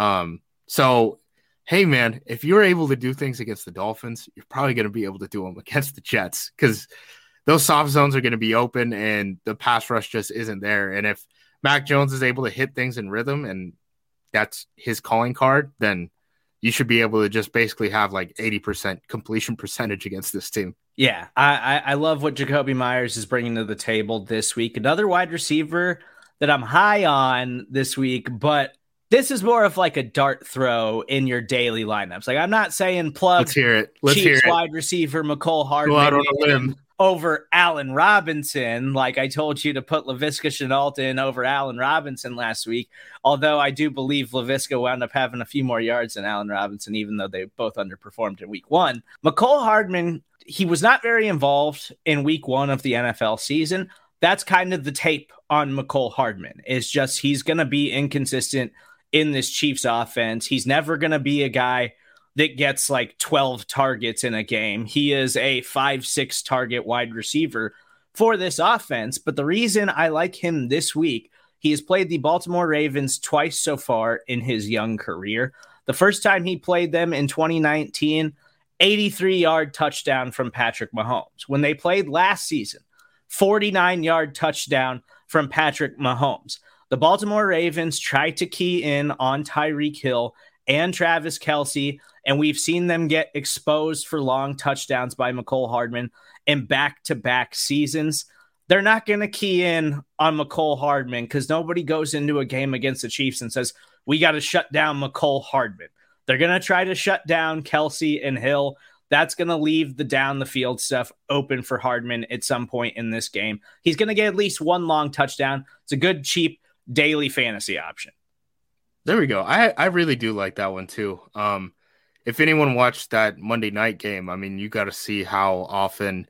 So, hey, man, if you're able to do things against the Dolphins, you're probably going to be able to do them against the Jets because those soft zones are going to be open and the pass rush just isn't there. And if Mac Jones is able to hit things in rhythm and that's his calling card, then you should be able to just basically have like 80% completion percentage against this team. Yeah, I love what Jakobi Meyers is bringing to the table this week. Another wide receiver that I'm high on this week, but this is more of like a dart throw in your daily lineups. Like I'm not saying plug Let's hear it. Chiefs wide receiver McCole Hardman over Allen Robinson. Like I told you to put Laviska Shenault in over Allen Robinson last week. Although I do believe Laviska wound up having a few more yards than Allen Robinson, even though they both underperformed in week 1. McCole Hardman, he was not very involved in week 1 of the NFL season. That's kind of the tape on McCole Hardman. It's just he's going to be inconsistent in this Chiefs offense. He's never going to be a guy that gets like 12 targets in a game. He is a 5-6 target wide receiver for this offense. But the reason I like him this week, he has played the Baltimore Ravens twice so far in his young career. The first time he played them in 2019, 83-yard touchdown from Patrick Mahomes. When they played last season, 49-yard touchdown from Patrick Mahomes. The Baltimore Ravens tried to key in on Tyreek Hill and Travis Kelce, and we've seen them get exposed for long touchdowns by McCole Hardman in back-to-back seasons. They're not going to key in on McCole Hardman because nobody goes into a game against the Chiefs and says, we got to shut down McCole Hardman. They're going to try to shut down Kelce and Hill. That's going to leave the down the field stuff open for Hardman at some point in this game. He's going to get at least one long touchdown. It's a good, cheap daily fantasy option. There we go. I really do like that one too. If anyone watched that Monday night game, I mean, you got to see how often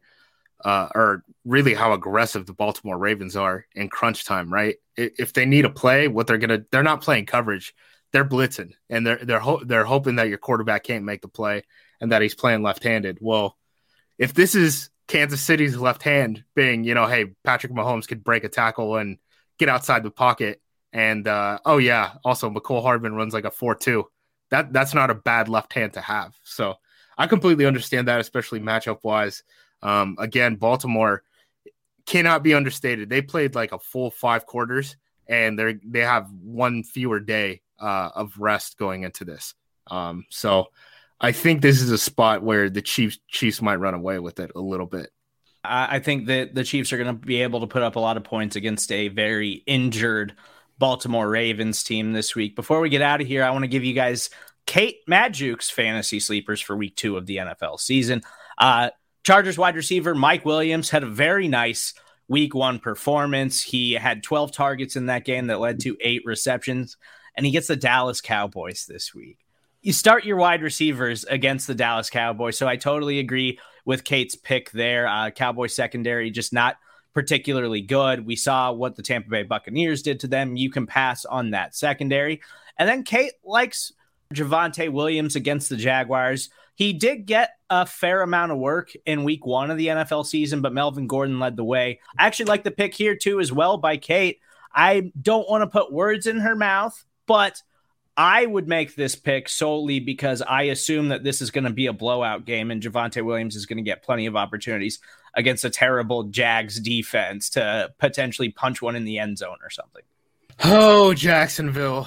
or really how aggressive the Baltimore Ravens are in crunch time, right? If they need a play, they're not playing coverage. They're blitzing and they're hoping that your quarterback can't make the play and that he's playing left-handed. Well, if this is Kansas City's left hand being, hey, Patrick Mahomes could break a tackle and get outside the pocket. And, also McCole Hardman runs like a 4.2. That's not a bad left hand to have. So I completely understand that, especially matchup-wise. Again, Baltimore cannot be understated. They played like a full 5 quarters, and they have one fewer day of rest going into this. So I think this is a spot where the Chiefs might run away with it a little bit. I think that the Chiefs are going to be able to put up a lot of points against a very injured Baltimore Ravens team this week. Before we get out of here, I want to give you guys Kate Magdziuk's fantasy sleepers for week 2 of the NFL season. Chargers wide receiver Mike Williams had a very nice week 1 performance. He had 12 targets in that game that led to 8 receptions, and he gets the Dallas Cowboys this week. You start your wide receivers against the Dallas Cowboys, so I totally agree with Kate's pick there. Cowboy secondary just not particularly good. We saw what the Tampa Bay Buccaneers did to them. You can pass on that secondary. And then Kate likes Javonte Williams against the Jaguars. He did get a fair amount of work in week 1 of the NFL season, but Melvin Gordon led the way. I actually like the pick here too as well by Kate. I don't want to put words in her mouth, but I would make this pick solely because I assume that this is going to be a blowout game and Javonte Williams is going to get plenty of opportunities against a terrible Jags defense to potentially punch one in the end zone or something. Oh, Jacksonville.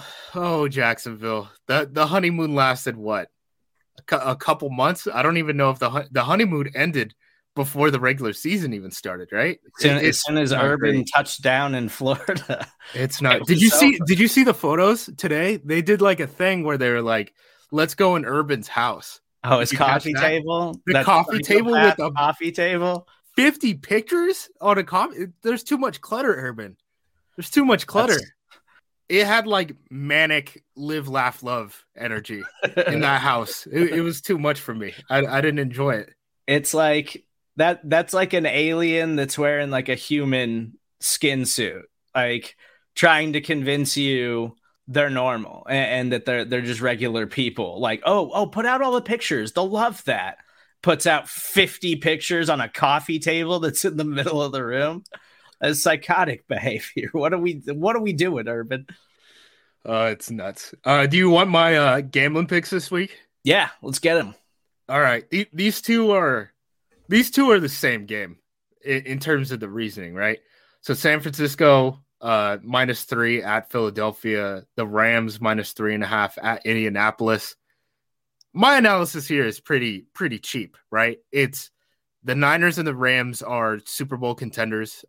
The honeymoon lasted what? A couple months? I don't even know if the honeymoon ended before the regular season even started, right? As soon as Urban touched down in Florida. It's not. Did you see the photos today? They did like a thing where they were like, let's go in Urban's house. Oh, his coffee table? The coffee table with a coffee table? 50 pictures on a coffee. There's too much clutter, Urban. There's too much clutter. It had like manic live, laugh, love energy in that house. It was too much for me. I didn't enjoy it. It's like that's like an alien that's wearing like a human skin suit, like trying to convince you they're normal and that they're just regular people. Like, oh, put out all the pictures. They'll love that. Puts out 50 pictures on a coffee table that's in the middle of the room. That's psychotic behavior. What are we doing, Urban? It's nuts. Do you want my gambling picks this week? Yeah, let's get them. All right. These two are the same game in terms of the reasoning, right? So San Francisco -3 at Philadelphia, the Rams -3.5 at Indianapolis. My analysis here is pretty cheap, right? It's the Niners and the Rams are Super Bowl contenders.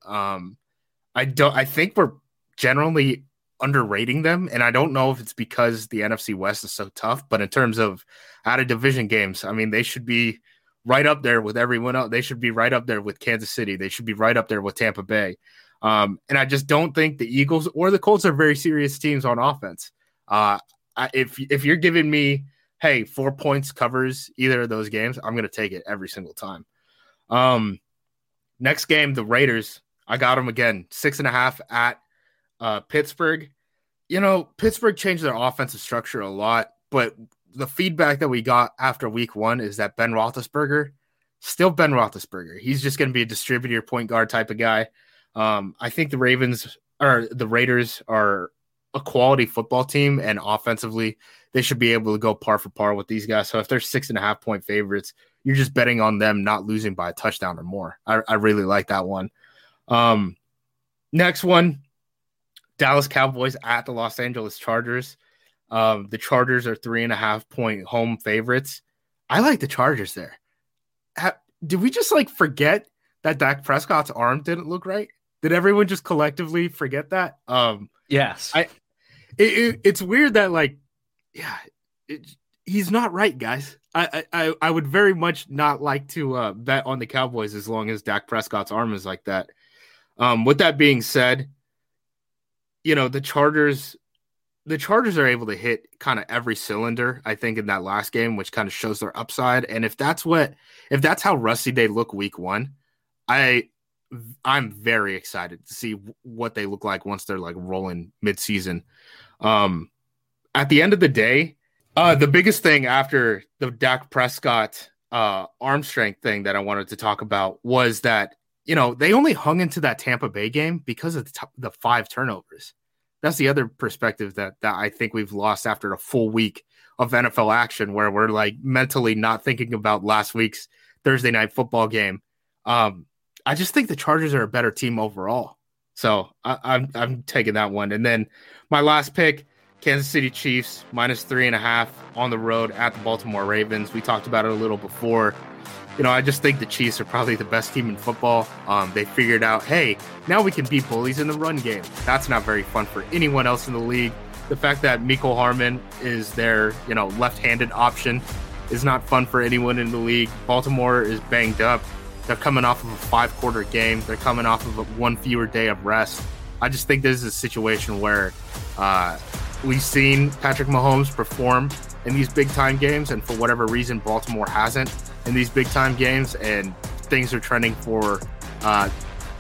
I think we're generally underrating them, and I don't know if it's because the NFC West is so tough, but in terms of out of division games, I mean, they should be right up there with everyone else. They should be right up there with Kansas City. They should be right up there with Tampa Bay. And I just don't think the Eagles or the Colts are very serious teams on offense. If you're giving me, hey, 4 points covers either of those games, I'm going to take it every single time. Next game, the Raiders. I got them again, 6.5 at Pittsburgh. You know, Pittsburgh changed their offensive structure a lot, but the feedback that we got after week 1 is that Ben Roethlisberger, still Ben Roethlisberger. He's just going to be a distributor point guard type of guy. I think the Raiders are a quality football team, and offensively, they should be able to go par for par with these guys. So if they're 6.5 point favorites, you're just betting on them not losing by a touchdown or more. I really like that one. Next one, Dallas Cowboys at the Los Angeles Chargers. The Chargers are 3.5 point home favorites. I like the Chargers there. Did we just like forget that Dak Prescott's arm didn't look right? Did everyone just collectively forget that? Yes. It's weird that he's not right, guys. I would very much not like to bet on the Cowboys as long as Dak Prescott's arm is like that. With that being said, you know, the Chargers are able to hit kind of every cylinder, I think, in that last game, which kind of shows their upside. And if that's how rusty they look week 1, I'm very excited to see what they look like once they're like rolling midseason. At the end of the day, the biggest thing after the Dak Prescott arm strength thing that I wanted to talk about was that, you know, they only hung into that Tampa Bay game because of the 5 turnovers. That's the other perspective that I think we've lost after a full week of NFL action, where we're like mentally not thinking about last week's Thursday night football game. I just think the Chargers are a better team overall. So I'm taking that one. And then my last pick, Kansas City Chiefs, -3.5 on the road at the Baltimore Ravens. We talked about it a little before. You know, I just think the Chiefs are probably the best team in football. They figured out, hey, now we can beat bullies in the run game. That's not very fun for anyone else in the league. The fact that Mecole Hardman is their, you know, left-handed option is not fun for anyone in the league. Baltimore is banged up. They're coming off of a 5-quarter game. They're coming off of one fewer day of rest. I just think this is a situation where we've seen Patrick Mahomes perform in these big-time games, and for whatever reason, Baltimore hasn't in these big-time games, and things are trending for a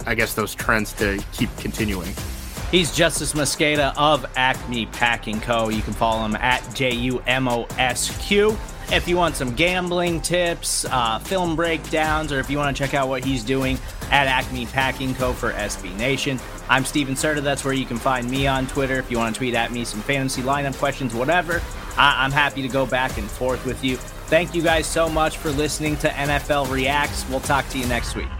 I guess, those trends to keep continuing. He's Justice Mosqueda of Acme Packing Co. You can follow him at JUMOSQ. If you want some gambling tips, film breakdowns, or if you want to check out what he's doing at Acme Packing Co. for SB Nation. I'm Steven Serta. That's where you can find me on Twitter. If you want to tweet at me some fantasy lineup questions, whatever, I'm happy to go back and forth with you. Thank you guys so much for listening to NFL Reacts. We'll talk to you next week.